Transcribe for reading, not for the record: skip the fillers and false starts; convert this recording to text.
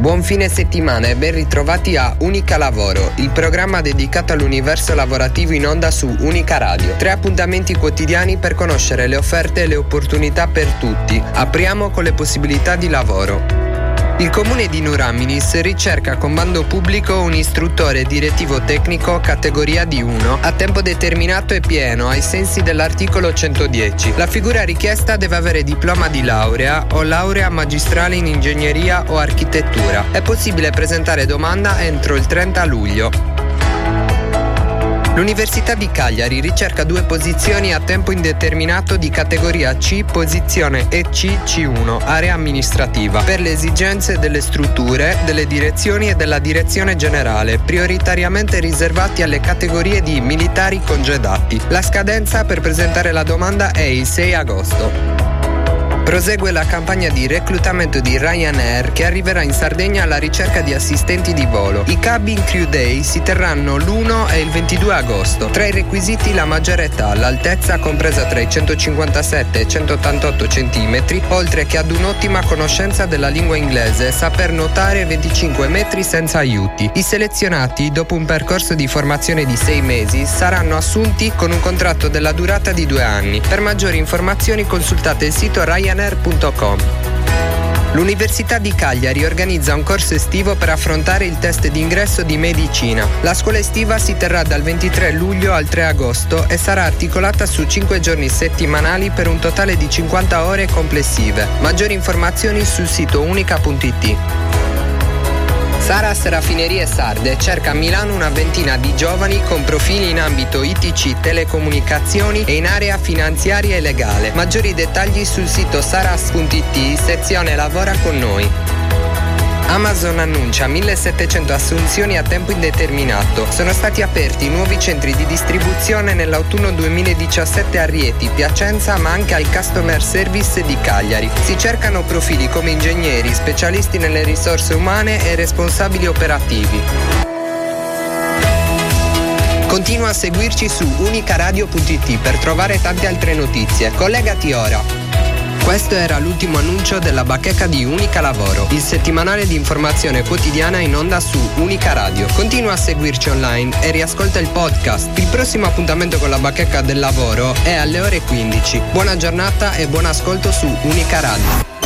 Buon fine settimana e ben ritrovati a Unica Lavoro, il programma dedicato all'universo lavorativo in onda su Unica Radio. 3 appuntamenti quotidiani per conoscere le offerte e le opportunità per tutti. Apriamo con le possibilità di lavoro. Il comune di Nuraminis ricerca con bando pubblico un istruttore direttivo tecnico categoria D1 a tempo determinato e pieno ai sensi dell'articolo 110. La figura richiesta deve avere diploma di laurea o laurea magistrale in ingegneria o architettura. È possibile presentare domanda entro il 30 luglio. L'Università di Cagliari ricerca 2 posizioni a tempo indeterminato di categoria C, posizione EC-C1, area amministrativa, per le esigenze delle strutture, delle direzioni e della direzione generale, prioritariamente riservati alle categorie di militari congedati. La scadenza per presentare la domanda è il 6 agosto. Prosegue la campagna di reclutamento di Ryanair che arriverà in Sardegna alla ricerca di assistenti di volo. I Cabin Crew Day si terranno l'1 e il 22 agosto. Tra i requisiti la maggiore età, l'altezza compresa tra i 157 e i 188 cm, oltre che ad un'ottima conoscenza della lingua inglese e saper nuotare 25 metri senza aiuti. I selezionati, dopo un percorso di formazione di 6 mesi, saranno assunti con un contratto della durata di 2 anni. Per maggiori informazioni consultate il sito Ryanair.com. L'Università di Cagliari organizza un corso estivo per affrontare il test d'ingresso di medicina. La scuola estiva si terrà dal 23 luglio al 3 agosto e sarà articolata su 5 giorni settimanali per un totale di 50 ore complessive. Maggiori informazioni sul sito unica.it. Saras Raffinerie Sarde cerca a Milano una ventina di giovani con profili in ambito ITC, telecomunicazioni e in area finanziaria e legale. Maggiori dettagli sul sito saras.it, sezione Lavora con noi. Amazon annuncia 1700 assunzioni a tempo indeterminato. Sono stati aperti nuovi centri di distribuzione nell'autunno 2017 a Rieti, Piacenza, ma anche al Customer Service di Cagliari. Si cercano profili come ingegneri, specialisti nelle risorse umane e responsabili operativi. Continua a seguirci su unicaradio.it per trovare tante altre notizie. Collegati ora. Questo era l'ultimo annuncio della bacheca di Unica Lavoro, il settimanale di informazione quotidiana in onda su Unica Radio. Continua a seguirci online e riascolta il podcast. Il prossimo appuntamento con la bacheca del lavoro è alle ore 15. Buona giornata e buon ascolto su Unica Radio.